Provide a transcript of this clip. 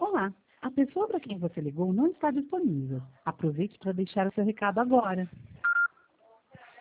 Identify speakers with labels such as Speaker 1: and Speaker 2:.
Speaker 1: Olá, a pessoa para quem você ligou não está disponível. Aproveite para deixar o seu recado agora.